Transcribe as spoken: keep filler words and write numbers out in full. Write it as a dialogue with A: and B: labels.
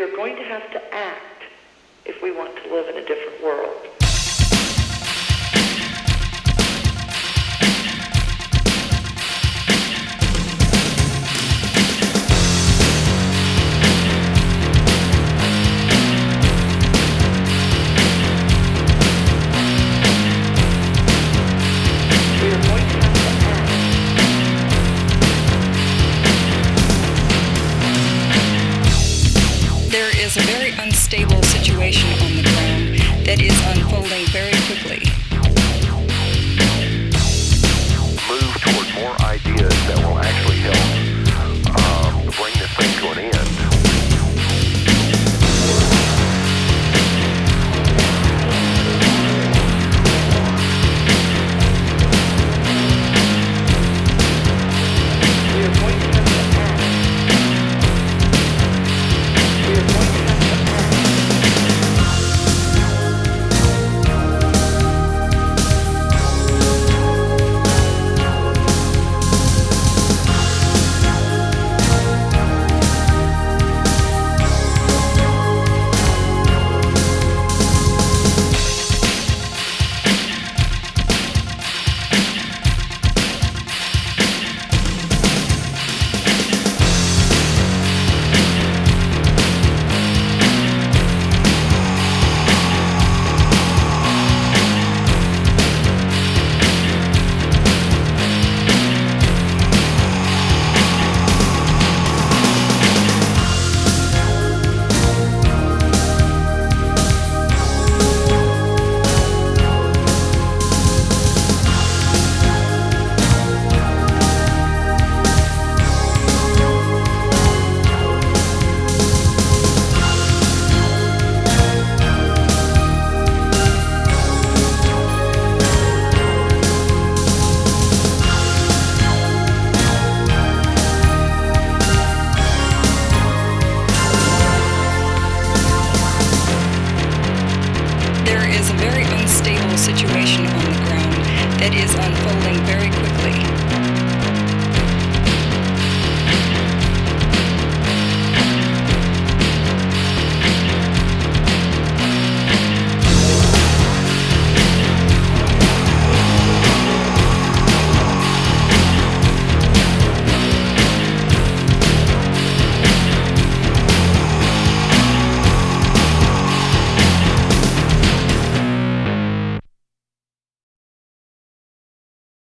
A: are going to have to act if we want to live in a different world.
B: There is a very unstable situation on the ground that is unfolding very quickly.
C: Move toward more ideas that will actually help um, bring this thing to an end.
B: There is a very unstable situation on the ground that is unfolding very quickly.